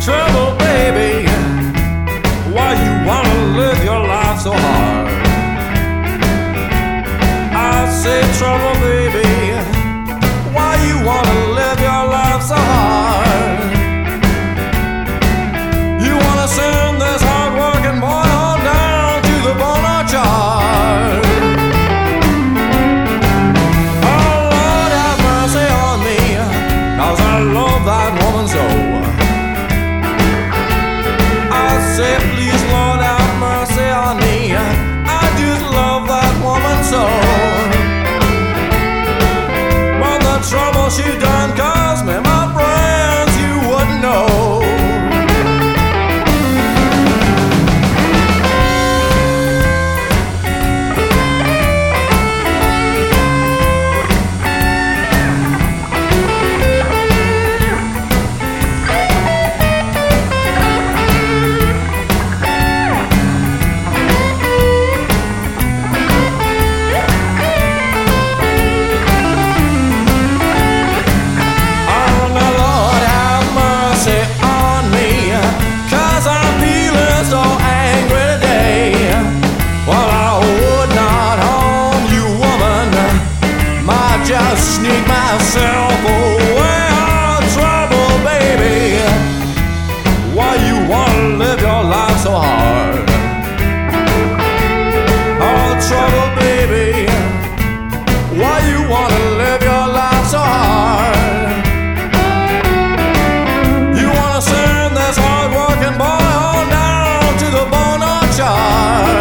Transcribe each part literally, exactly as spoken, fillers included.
Trouble, baby, why you wanna live your life so hard? I say trouble, baby, why you wanna live your life so hard? You wanna send this hard-working boy on down to the Bono chart. Oh, Lord, have mercy on me, 'cause I love that woman so. Say, please, Lord, have mercy on me. I just love that woman so. But the trouble she done caused me, my friends, you wouldn't know. Just sneak myself away. Oh, trouble, baby, why you wanna live your life so hard? Oh, trouble, baby, why you wanna live your life so hard? You wanna send this hard-working boy on down to the Bono chart.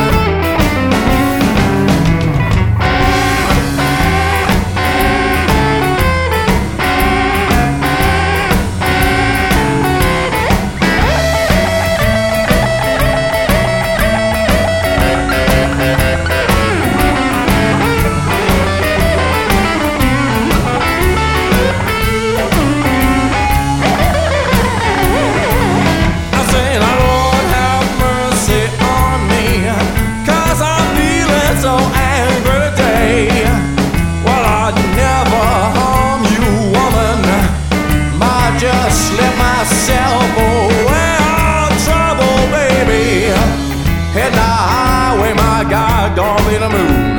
So angry today. Well, I'd never harm you, woman. Might just slip myself away. Oh, trouble, baby, hit the highway, my God, gonna be the moon.